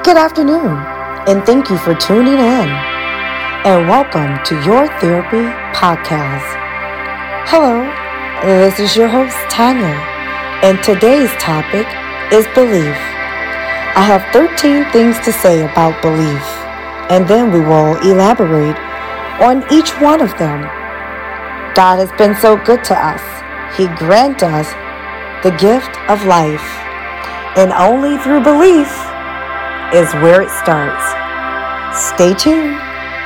Good afternoon, and thank you for tuning in. And welcome to Your Therapy Podcast. Hello, this is your host, Tanya, and today's topic is belief. I have 13 things to say about belief, and then we will elaborate on each one of them. God has been so good to us. He grants us the gift of life, and only through belief is where it starts. Stay tuned.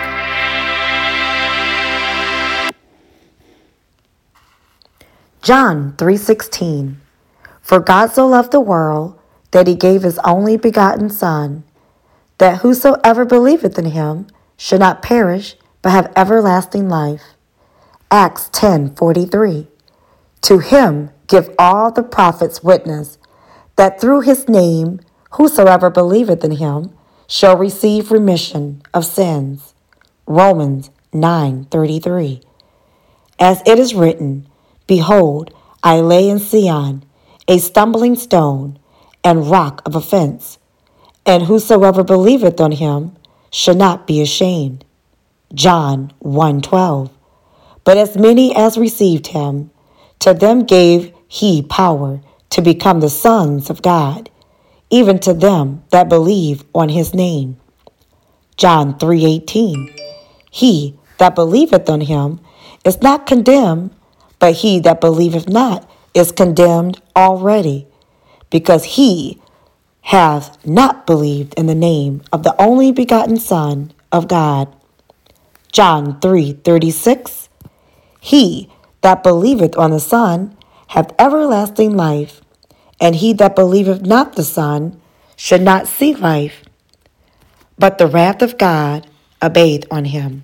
John 3:16. For God so loved the world that he gave his only begotten Son, that whosoever believeth in him should not perish, but have everlasting life. Acts 10:43. To him give all the prophets witness, that through his name whosoever believeth in him shall receive remission of sins. Romans 9:33. As it is written, Behold, I lay in Zion a stumbling stone and rock of offense, and whosoever believeth on him shall not be ashamed. John 1:12. But as many as received him, to them gave he power to become the sons of God, even to them that believe on his name. John 3:18. He that believeth on him is not condemned, but he that believeth not is condemned already, because he hath not believed in the name of the only begotten Son of God. John 3:36. He that believeth on the Son hath everlasting life, and he that believeth not the Son should not see life, but the wrath of God abideth on him.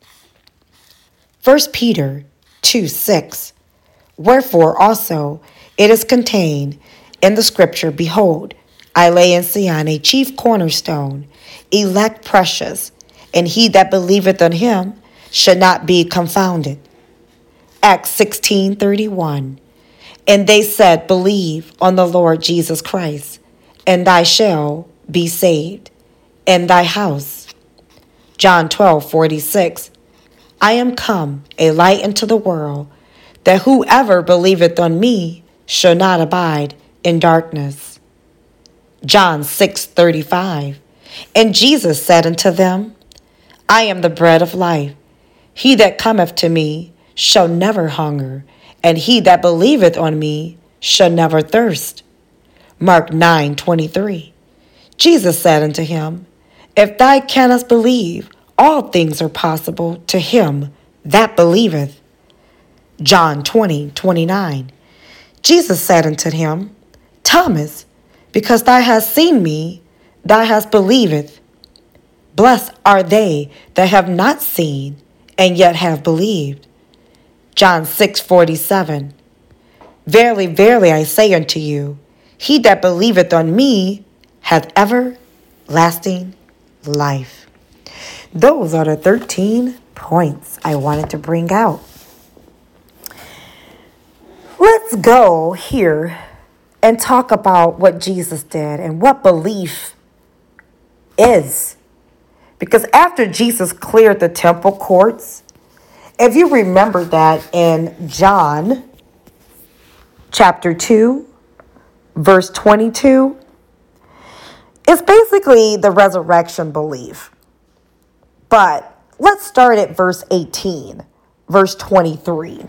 1 Peter 2:6. Wherefore also it is contained in the scripture, Behold, I lay in Zion a chief cornerstone, elect precious, and he that believeth on him should not be confounded. Acts 16:31. And they said, Believe on the Lord Jesus Christ, and thou shalt be saved, and thy house. John 12:46. I am come a light into the world, that whoever believeth on me shall not abide in darkness. John 6:35. And Jesus said unto them, I am the bread of life. He that cometh to me shall never hunger, and he that believeth on me shall never thirst. Mark 9:23. Jesus said unto him, If thou canst believe, all things are possible to him that believeth. John 20:29. Jesus said unto him, Thomas, because thou hast seen me, thou hast believed. Blessed are they that have not seen, and yet have believed. John 6:47. Verily, verily, I say unto you, he that believeth on me hath everlasting life. Those are the 13 points I wanted to bring out. Let's go here and talk about what Jesus did and what belief is. Because after Jesus cleared the temple courts, if you remember that in John chapter 2, verse 22, it's basically the resurrection belief. But let's start at verse 18, verse 23.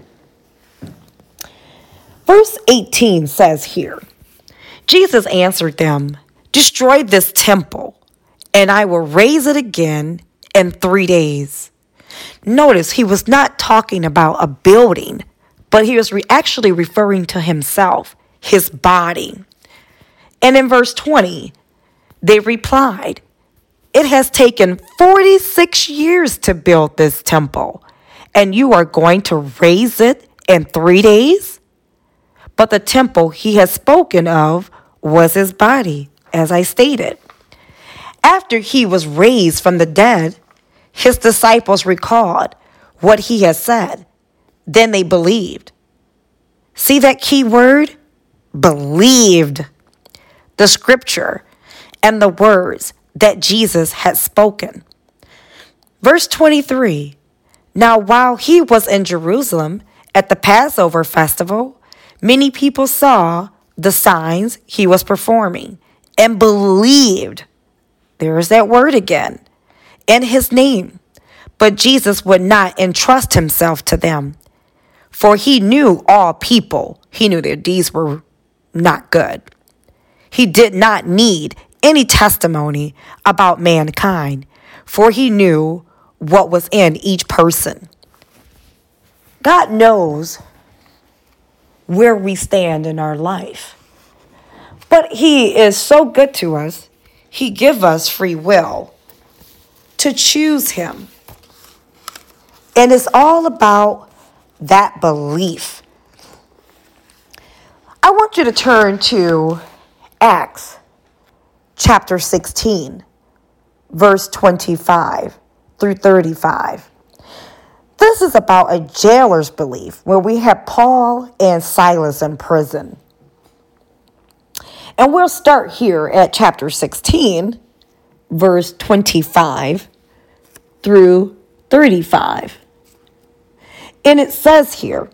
Verse 18 says here, Jesus answered them, Destroy this temple, and I will raise it again in 3 days. Notice he was not talking about a building, but he was actually referring to himself, his body. And in verse 20, they replied, It has taken 46 years to build this temple, and you are going to raise it in 3 days? But the temple he had spoken of was his body, as I stated. After he was raised from the dead, his disciples recalled what he had said. Then they believed. See that key word? Believed. The scripture and the words that Jesus had spoken. Verse 23, now while he was in Jerusalem at the Passover festival, many people saw the signs he was performing and believed, there's that word again, in his name. But Jesus would not entrust himself to them, for he knew all people. He knew their deeds were not good. He did not need any testimony about mankind, for he knew what was in each person. God knows where we stand in our life, but he is so good to us. He gives us free will to choose him. And it's all about that belief. I want you to turn to Acts chapter 16, verse 25 through 35. This is about a jailer's belief where we have Paul and Silas in prison. And we'll start here at chapter 16, verse 25 through 35. And it says here,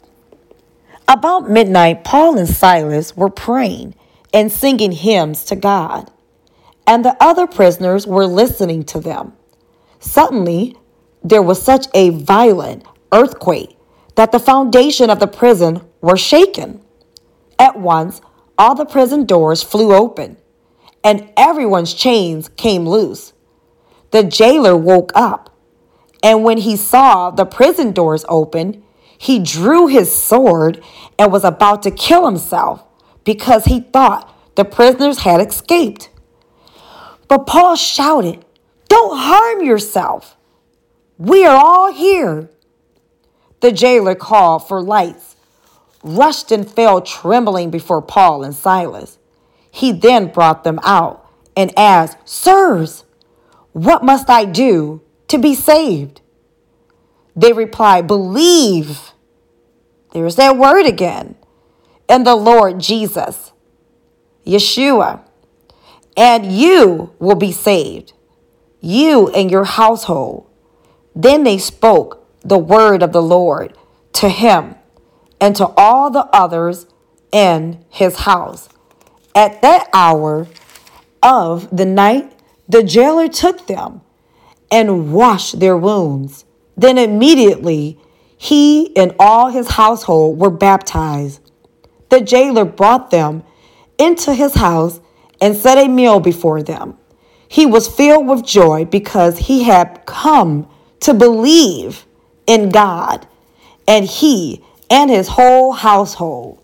about midnight, Paul and Silas were praying and singing hymns to God, and the other prisoners were listening to them. Suddenly, there was such a violent earthquake that the foundation of the prison were shaken. At once, all the prison doors flew open, and everyone's chains came loose. The jailer woke up, and when he saw the prison doors open, he drew his sword and was about to kill himself because he thought the prisoners had escaped. But Paul shouted, "Don't harm yourself. We are all here." The jailer called for lights, rushed and fell trembling before Paul and Silas. He then brought them out and asked, "Sirs, what must I do to be saved?" They replied, "Believe," there's that word again, "in the Lord Jesus, Yeshua, and you will be saved, you and your household." Then they spoke the word of the Lord to him and to all the others in his house. At that hour of the night, the jailer took them and washed their wounds. Then immediately he and all his household were baptized. The jailer brought them into his house and set a meal before them. He was filled with joy because he had come to believe in God, and he and his whole household.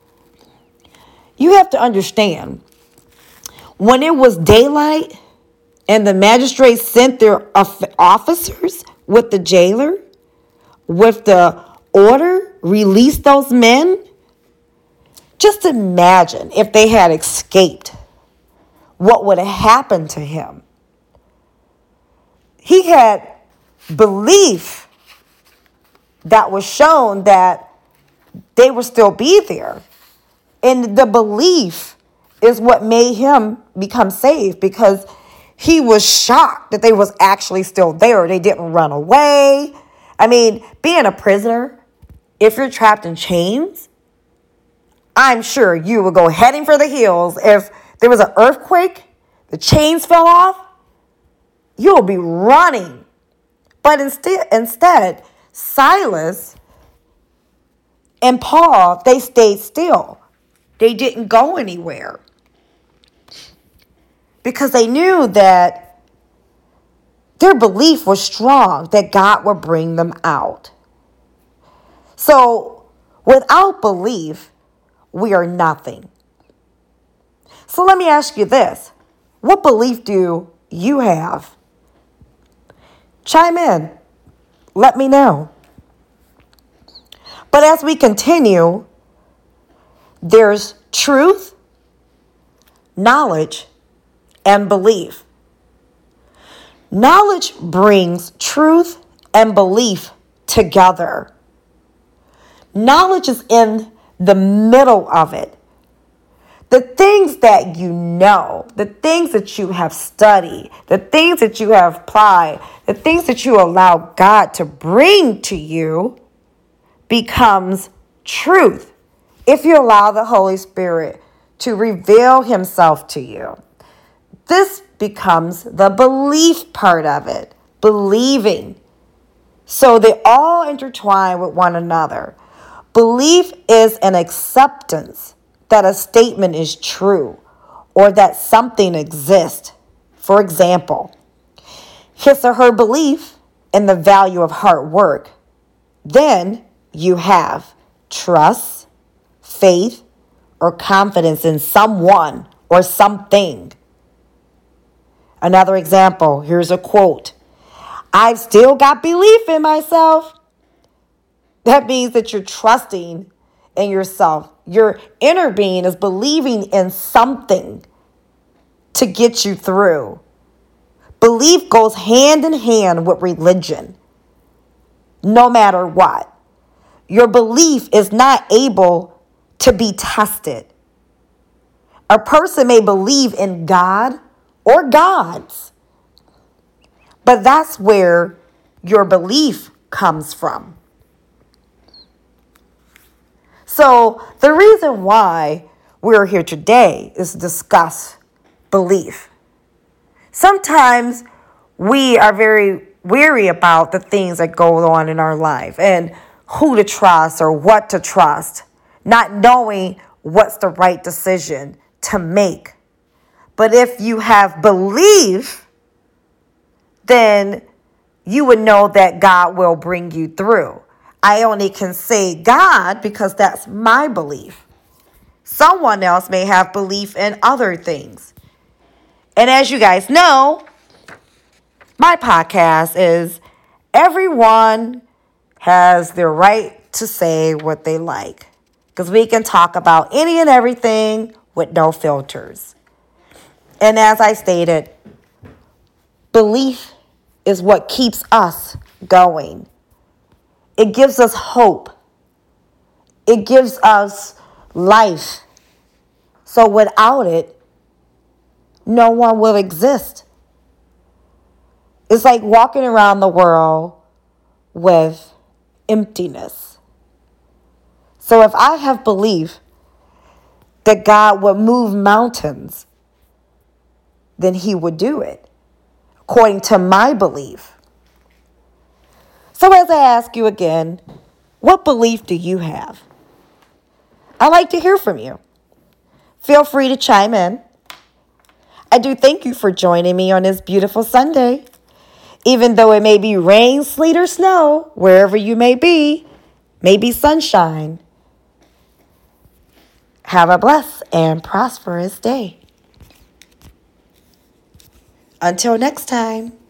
You have to understand, when it was daylight and the magistrates sent their officers with the jailer, with the order, release those men, just imagine if they had escaped, what would have happened to him. He had belief that was shown that they would still be there. And the belief is what made him become saved, because he was shocked that they was actually still there. They didn't run away. I mean, being a prisoner, if you're trapped in chains, I'm sure you would go heading for the hills. If there was an earthquake, the chains fell off, you'll be running. But instead, Silas and Paul, they stayed still. They didn't go anywhere because they knew that their belief was strong that God would bring them out. So without belief, we are nothing. So let me ask you this. What belief do you have? Chime in. Let me know. But as we continue, there's truth, knowledge, and belief. Knowledge brings truth and belief together. Knowledge is in the middle of it. The things that you know, the things that you have studied, the things that you have applied, the things that you allow God to bring to you becomes truth if you allow the Holy Spirit to reveal himself to you. This becomes the belief part of it, believing. So they all intertwine with one another. Belief is an acceptance that a statement is true or that something exists. For example, his or her belief in the value of hard work. Then you have trust, faith, or confidence in someone or something. Another example, here's a quote. I've still got belief in myself. That means that you're trusting in yourself. Your inner being is believing in something to get you through. Belief goes hand in hand with religion, no matter what. Your belief is not able to be tested. A person may believe in God or gods, but that's where your belief comes from. So the reason why we're here today is to discuss belief. Sometimes we are very weary about the things that go on in our life and who to trust or what to trust, not knowing what's the right decision to make. But if you have belief, then you would know that God will bring you through. I only can say God because that's my belief. Someone else may have belief in other things. And as you guys know, my podcast is everyone has the right to say what they like. Because we can talk about any and everything with no filters. And as I stated, belief is what keeps us going. It gives us hope. It gives us life. So without it, no one will exist. It's like walking around the world with emptiness. So if I have belief that God would move mountains, then he would do it, according to my belief. So as I ask you again, what belief do you have? I'd like to hear from you. Feel free to chime in. I do thank you for joining me on this beautiful Sunday. Even though it may be rain, sleet, or snow, wherever you may be sunshine. Have a blessed and prosperous day. Until next time.